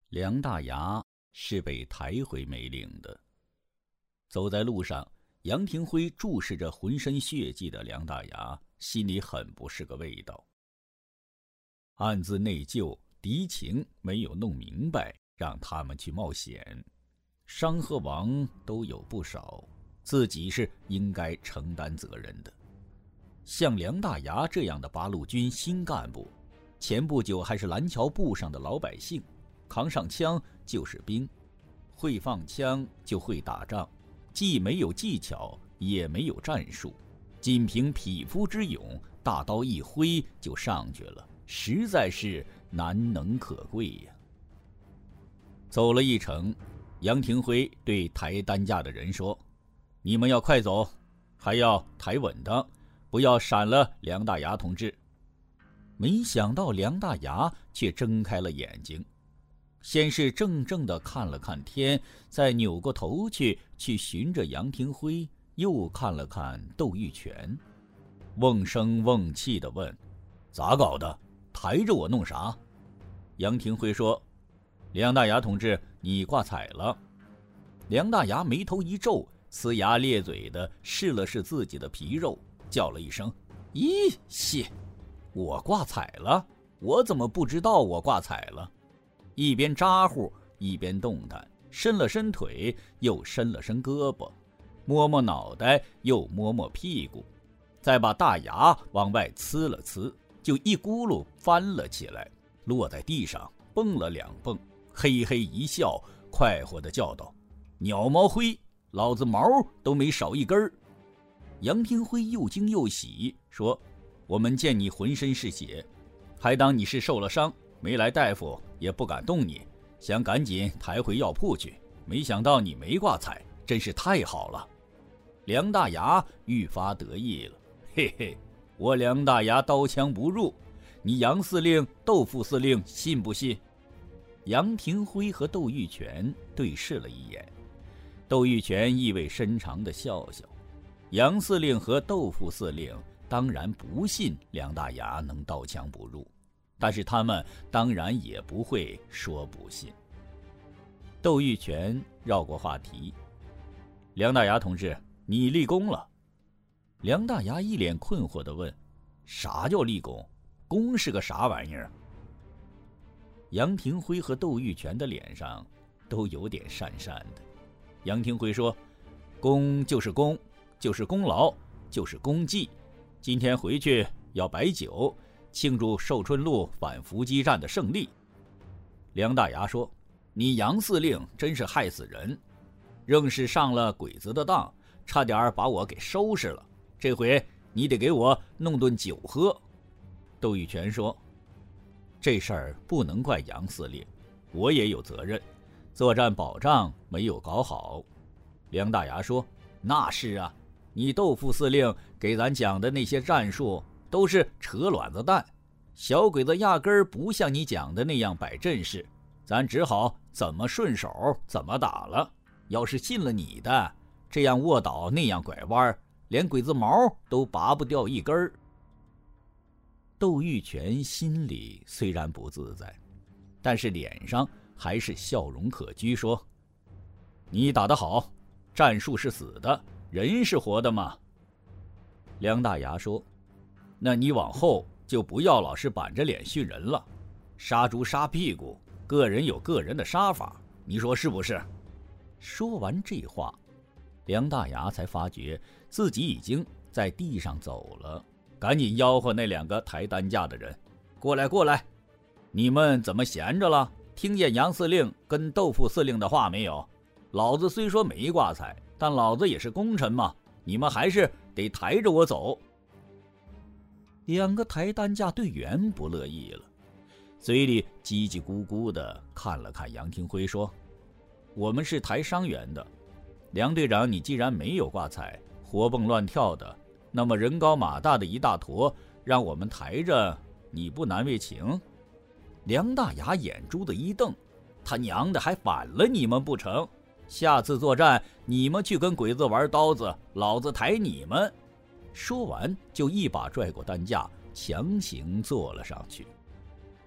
梁大牙是被抬回梅岭的。走在路上，杨廷辉注视着浑身血迹的梁大牙，心里很不是个味道。暗自内疚，敌情没有弄明白，让他们去冒险，伤和亡都有不少，自己是应该承担责任的。像梁大牙这样的八路军新干部，前不久还是蓝桥埠上的老百姓，扛上枪就是兵，会放枪就会打仗，既没有技巧也没有战术，仅凭匹夫之勇，大刀一挥就上去了，实在是难能可贵呀。走了一程，杨廷辉对抬担架的人说：“你们要快走，还要抬稳当，不要闪了梁大牙同志。”没想到梁大牙却睁开了眼睛，先是怔怔地看了看天，再扭过头去寻着杨廷辉，又看了看窦玉泉，瓮声瓮气地问：“咋搞的？抬着我弄啥？”杨廷辉说：“梁大牙同志，你挂彩了。”梁大牙眉头一皱，呲牙咧嘴地试了试自己的皮肉，叫了一声：“咦，谢！我挂彩了？我怎么不知道我挂彩了？”一边咋呼一边动弹，伸了伸腿，又伸了伸胳膊，摸摸脑袋，又摸摸屁股，再把大牙往外呲了呲，就一咕噜翻了起来，落在地上蹦了2蹦，嘿嘿一笑，快活地叫道：“鸟毛灰，老子毛都没少一根儿。”杨廷辉又惊又喜，说：“我们见你浑身是血，还当你是受了伤，没来大夫也不敢动你，想赶紧抬回药铺去，没想到你没挂彩，真是太好了。”梁大牙愈发得意了：“嘿嘿，我梁大牙刀枪不入，你杨司令、窦副司令信不信？”杨廷辉和窦玉泉对视了一眼，窦玉泉意味深长地笑笑。杨司令和窦副司令当然不信梁大牙能刀枪不入，但是他们当然也不会说不信。窦玉泉绕过话题：“梁大牙同志，你立功了。”梁大牙一脸困惑地问：“啥叫立功？功是个啥玩意儿？”杨廷辉和窦玉泉的脸上都有点讪讪的。杨廷辉说：“功就是功，就是功劳，就是功绩。今天回去要摆酒，庆祝寿春路反伏击战的胜利。”梁大牙说：“你杨司令真是害死人，仍是上了鬼子的当，差点把我给收拾了。这回你得给我弄顿酒喝。”窦玉泉说：“这事儿不能怪杨司令，我也有责任，作战保障没有搞好。”梁大牙说：“那是啊，你窦副司令给咱讲的那些战术都是扯卵子蛋，小鬼子压根儿不像你讲的那样摆阵势，咱只好怎么顺手怎么打了。要是信了你的，这样卧倒那样拐弯，连鬼子毛都拔不掉一根儿。”窦玉泉心里虽然不自在，但是脸上还是笑容可掬，说：“你打得好，战术是死的，人是活的嘛。”梁大牙说：“那你往后就不要老是板着脸训人了，杀猪杀屁股，个人有个人的杀法，你说是不是？”说完这话，梁大牙才发觉自己已经在地上走了，赶紧吆喝那2个抬担架的人：“过来过来，你们怎么闲着了？听见杨司令跟窦副司令的话没有？老子虽说没挂彩，但老子也是功臣嘛，你们还是得抬着我走。”2个抬担架队员不乐意了，嘴里叽叽咕咕的看了看杨廷辉，说：“我们是抬伤员的，梁队长，你既然没有挂彩，活蹦乱跳的，那么人高马大的一大坨让我们抬着，你不难为情？”梁大牙眼珠子一瞪：“他娘的还反了你们不成？下次作战你们去跟鬼子玩刀子，老子抬你们！”说完就一把拽过担架，强行坐了上去。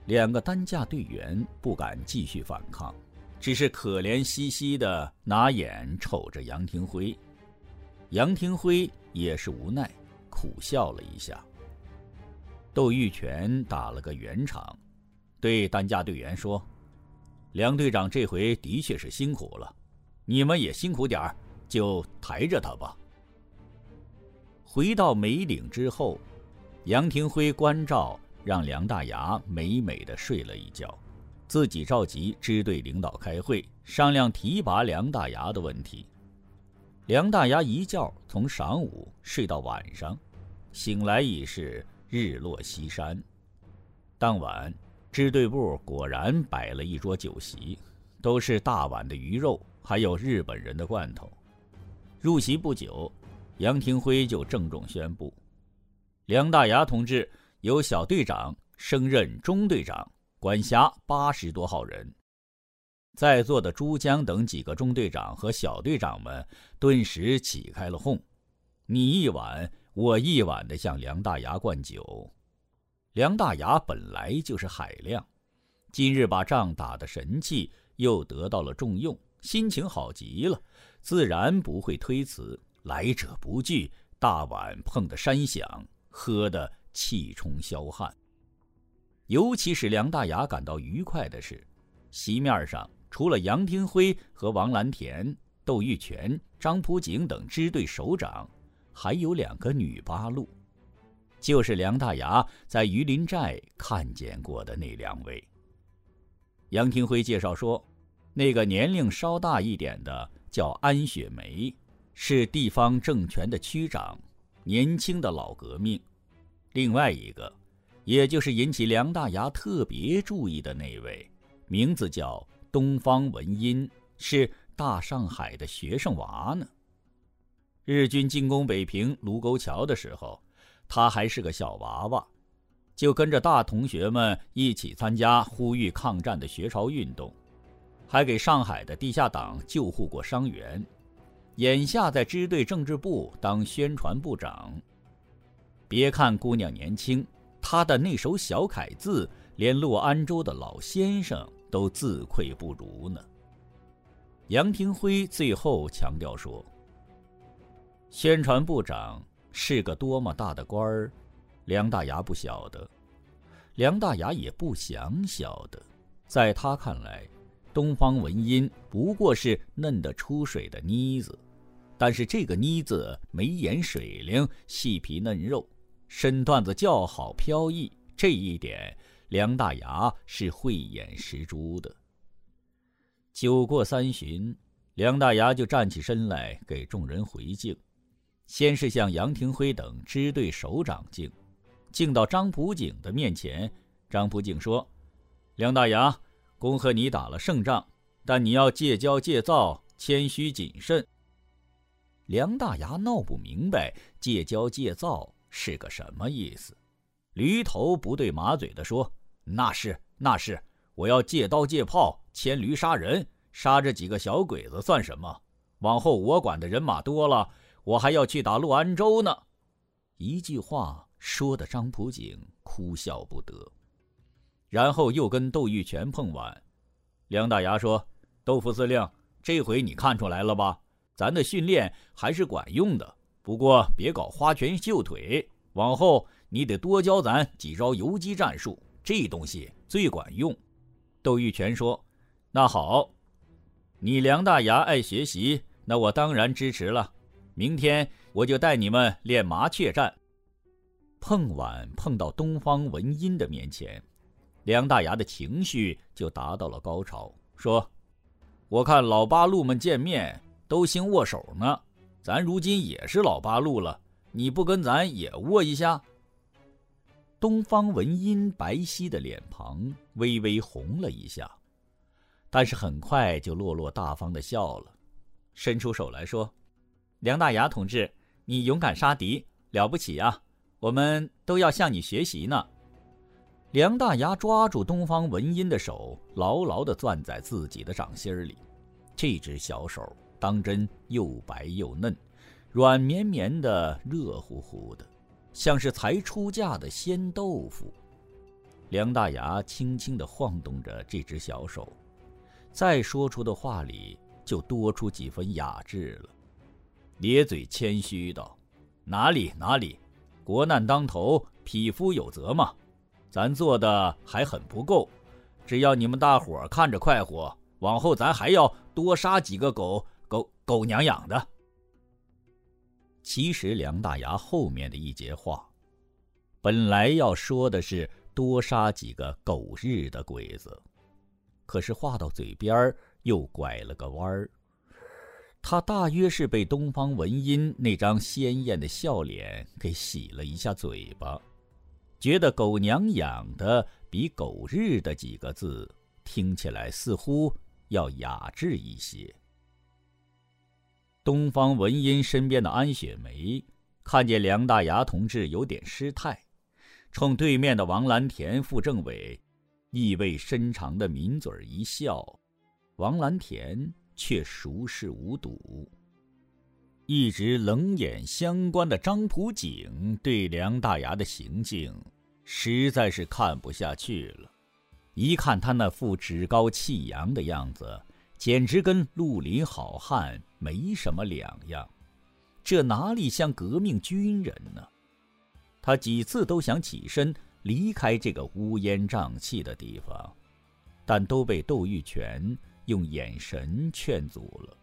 2个担架队员不敢继续反抗，只是可怜兮兮地拿眼瞅着杨廷辉。杨廷辉也是无奈，苦笑了一下。窦玉泉打了个圆场，对担架队员说：“梁队长这回的确是辛苦了，你们也辛苦点儿，就抬着他吧。”回到梅岭之后，杨廷辉关照让梁大牙美美的睡了一觉，自己召集支队领导开会，商量提拔梁大牙的问题。梁大牙一觉从晌午睡到晚上，醒来已是日落西山。当晚支队部果然摆了一桌酒席，都是大碗的鱼肉，还有日本人的罐头。入席不久，杨廷辉就郑重宣布，梁大牙同志由小队长升任中队长，管辖80多号人。在座的珠江等几个中队长和小队长们顿时起开了哄，你一碗我一碗的向梁大牙灌酒。梁大牙本来就是海量，今日把仗打得神气，又得到了重用，心情好极了，自然不会推辞，来者不拒，大碗碰得山响，喝得气冲霄汗。尤其是梁大牙感到愉快的是，席面上除了杨廷辉和王蓝田、窦玉泉、张普景等支队首长，还有2个女八路，就是梁大牙在榆林寨看见过的那2位。杨廷辉介绍说，那个年龄稍大一点的叫安雪梅，是地方政权的区长，年轻的老革命。另外一个，也就是引起梁大牙特别注意的那位，名字叫东方文音，是大上海的学生娃呢。日军进攻北平卢沟桥的时候，他还是个小娃娃，就跟着大同学们一起参加呼吁抗战的学潮运动，还给上海的地下党救护过伤员，眼下在支队政治部当宣传部长。别看姑娘年轻，她的那手小楷字，连洛安州的老先生都自愧不如呢。杨廷辉最后强调说，宣传部长是个多么大的官儿，梁大牙不晓得，梁大牙也不想晓得。在他看来，东方文音不过是嫩得出水的妮子，但是这个妮子眉眼水灵，细皮嫩肉，身段子较好飘逸，这一点梁大牙是慧眼识珠的。酒过3巡，梁大牙就站起身来给众人回敬，先是向杨廷辉等支队首长敬，敬到张普景的面前。张普景说，梁大牙，恭贺你打了胜仗，但你要戒骄戒躁，谦虚谨慎。梁大牙闹不明白戒骄戒躁是个什么意思，驴头不对马嘴地说，那是，我要借刀借炮，牵驴杀人，杀这几个小鬼子算什么？往后我管的人马多了，我还要去打洛安州呢。一句话说的张普景哭笑不得。然后又跟窦玉泉碰碗。梁大牙说，窦副司令，这回你看出来了吧，咱的训练还是管用的，不过别搞花拳绣腿，往后你得多教咱几招游击战术，这东西最管用。窦玉泉说，那好，你梁大牙爱学习，那我当然支持了，明天我就带你们练麻雀战。碰碗碰到东方文音的面前，梁大牙的情绪就达到了高潮，说，我看老八路们见面都兴握手呢，咱如今也是老八路了，你不跟咱也握一下？东方文音白皙的脸庞微微红了一下，但是很快就落落大方的笑了，伸出手来说，梁大牙同志，你勇敢杀敌，了不起啊，我们都要向你学习呢。梁大牙抓住东方文音的手，牢牢地攥在自己的掌心里，这只小手当真又白又嫩，软绵绵的，热乎乎的，像是才出嫁的鲜豆腐。 梁大牙轻轻地晃动着这只小手，再说出的话里就多出几分雅致了。咧嘴谦虚道：“哪里哪里，国难当头，匹夫有责嘛。咱做的还很不够，只要你们大伙看着快活，往后咱还要多杀几个狗娘养的。”其实梁大牙后面的一节话，本来要说的是多杀几个狗日的鬼子，可是话到嘴边又拐了个弯儿。他大约是被东方文音那张鲜艳的笑脸给洗了一下嘴巴，觉得狗娘养的比狗日的几个字听起来似乎要雅致一些。东方文音身边的安雪梅看见梁大牙同志有点失态，冲对面的王蓝田副政委意味深长的抿嘴一笑，王蓝田却熟视无睹。一直冷眼相观的张普景对梁大牙的行径实在是看不下去了，一看他那副趾高气扬的样子，简直跟绿林好汉没什么两样，这哪里像革命军人呢？他几次都想起身离开这个乌烟瘴气的地方，但都被窦玉泉用眼神劝阻了。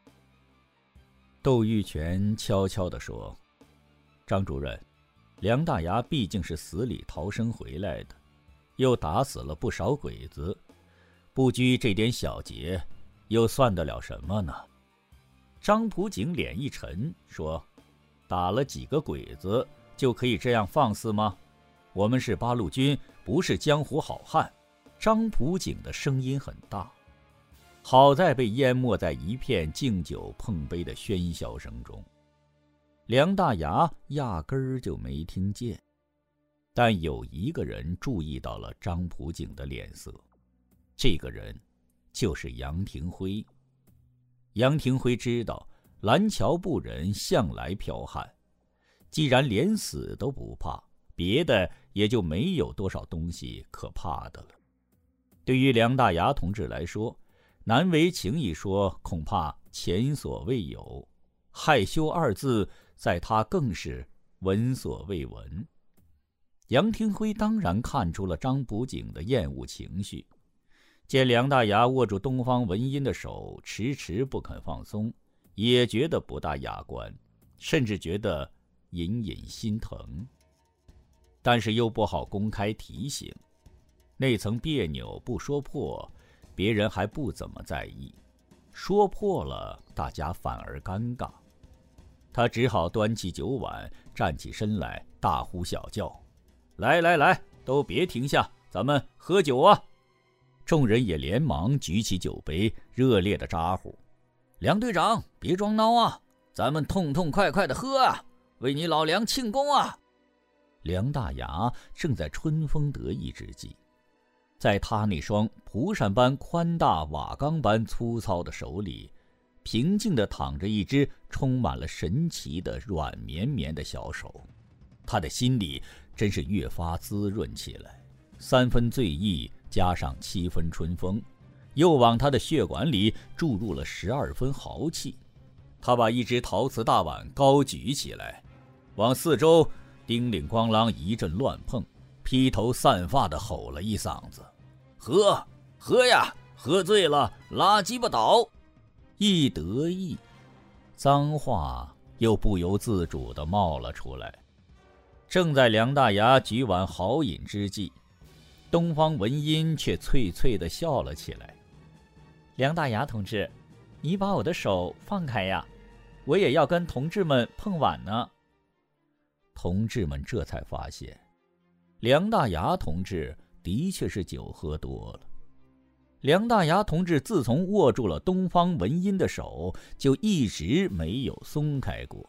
窦玉泉悄悄地说：“张主任，梁大牙毕竟是死里逃生回来的，又打死了不少鬼子，不拘这点小节，又算得了什么呢？”张普景脸一沉，说：“打了几个鬼子就可以这样放肆吗？我们是八路军，不是江湖好汉。”张普景的声音很大，好在被淹没在一片敬酒碰杯的喧嚣声中，梁大牙压根儿就没听见。但有一个人注意到了张普景的脸色，这个人就是杨廷辉。杨廷辉知道蓝桥部人向来剽悍，既然连死都不怕，别的也就没有多少东西可怕的了。对于梁大牙同志来说，难为情一说恐怕前所未有，害羞二字在他更是闻所未闻。杨廷辉当然看出了张普景的厌恶情绪，见梁大牙握住东方文音的手迟迟不肯放松，也觉得不大雅观，甚至觉得隐隐心疼，但是又不好公开提醒，那层别扭不说破，别人还不怎么在意，说破了大家反而尴尬。他只好端起酒碗，站起身来，大呼小叫：“来来来，都别停下，咱们喝酒啊！”众人也连忙举起酒杯，热烈的招呼：“梁队长，别装孬啊，咱们痛痛快快的喝啊，为你老梁庆功啊！”梁大牙正在春风得意之际，在他那双蒲扇般宽大瓦缸般粗糙的手里，平静地躺着一只充满了神奇的软绵绵的小手。他的心里真是越发滋润起来，3分醉意加上7分春风，又往他的血管里注入了12分豪气。他把一只陶瓷大碗高举起来，往四周叮铃咣啷一阵乱碰，披头散发地吼了一嗓子：“喝喝呀，喝醉了拉鸡巴倒！”一得意，脏话又不由自主地冒了出来。正在梁大牙举碗豪饮之际，东方文音却脆脆地笑了起来：“梁大牙同志，你把我的手放开呀，我也要跟同志们碰碗呢。”同志们这才发现，梁大牙同志的确是酒喝多了。梁大牙同志自从握住了东方文音的手，就一直没有松开过。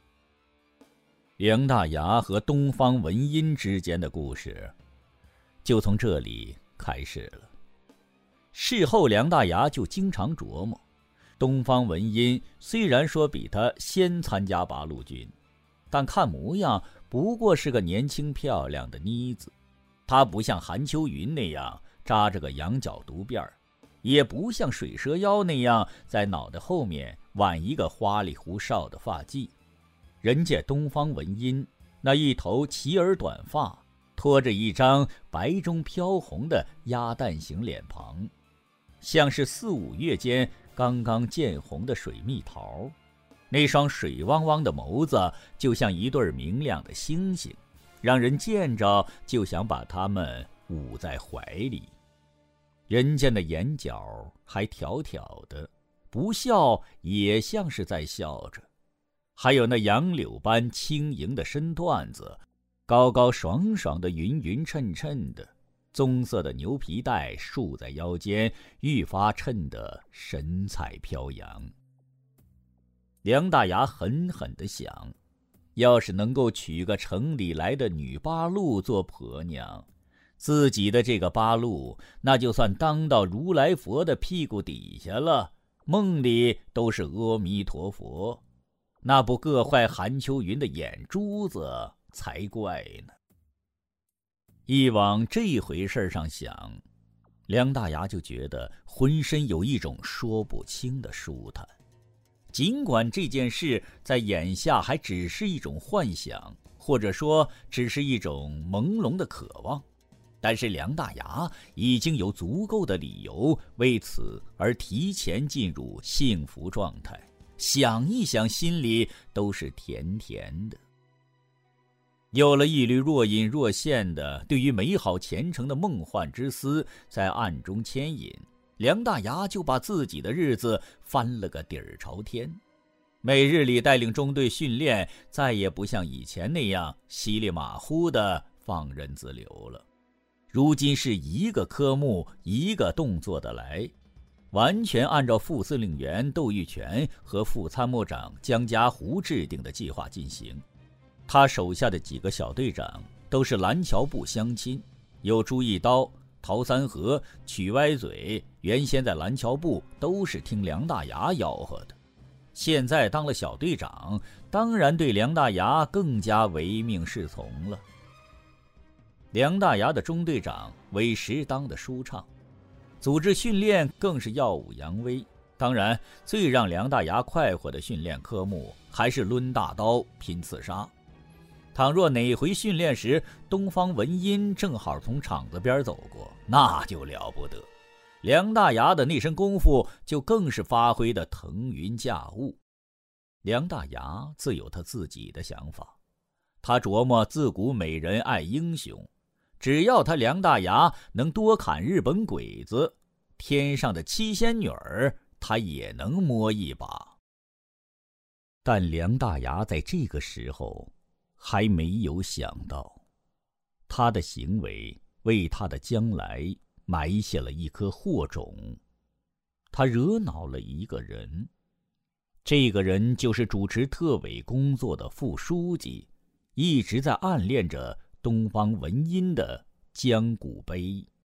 梁大牙和东方文音之间的故事就从这里开始了。事后梁大牙就经常琢磨，东方文音虽然说比他先参加八路军，但看模样不过是个年轻漂亮的妮子， 他不像韩秋云那样扎着个羊角独辫儿，也不像水蛇腰那样在脑袋后面挽一个花里胡哨的发髻。人家东方文音那一头齐耳短发，拖着一张白中飘红的鸭蛋形脸庞，像是4、5月间刚刚见红的水蜜桃。那双水汪汪的眸子就像一对明亮的星星，让人见着就想把它们捂在怀里。人家的眼角还挑挑的，不笑也像是在笑着。还有那杨柳般轻盈的身段子，高高爽爽的匀匀称称的，棕色的牛皮带束在腰间，愈发衬得神采飘扬。梁大牙狠狠地想，要是能够娶个城里来的女八路做婆娘，自己的这个八路那就算当到如来佛的屁股底下了，梦里都是阿弥陀佛，那不硌坏韩秋云的眼珠子才怪呢。一往这回事上想，梁大牙就觉得浑身有一种说不清的舒坦。尽管这件事在眼下还只是一种幻想，或者说只是一种朦胧的渴望，但是梁大牙已经有足够的理由为此而提前进入幸福状态，想一想心里都是甜甜的。有了一缕若隐若现的对于美好前程的梦幻之思在暗中牵引，梁大牙就把自己的日子翻了个底儿朝天。每日里带领中队训练，再也不像以前那样稀里马虎的放任自流了。如今是一个科目一个动作的来，完全按照副司令员窦玉泉和副参谋长姜家湖制定的计划进行。他手下的几个小队长都是蓝桥部乡亲，有朱一刀、陶三河、曲歪嘴，原先在蓝桥部都是听梁大牙吆喝的，现在当了小队长，当然对梁大牙更加唯命是从了。梁大牙的中队长为时当的舒畅，组织训练更是耀武扬威。当然，最让梁大牙快活的训练科目还是抡大刀拼刺杀。倘若哪回训练时东方文音正好从场子边走过，那就了不得，梁大牙的那身功夫就更是发挥的腾云驾雾。梁大牙自有他自己的想法，他琢磨自古美人爱英雄，只要他梁大牙能多砍日本鬼子，天上的七仙女儿他也能摸一把。但梁大牙在这个时候还没有想到，他的行为为他的将来埋下了一颗祸种。他惹恼了一个人，这个人就是主持特委工作的副书记，一直在暗恋着东方文音的江古碑。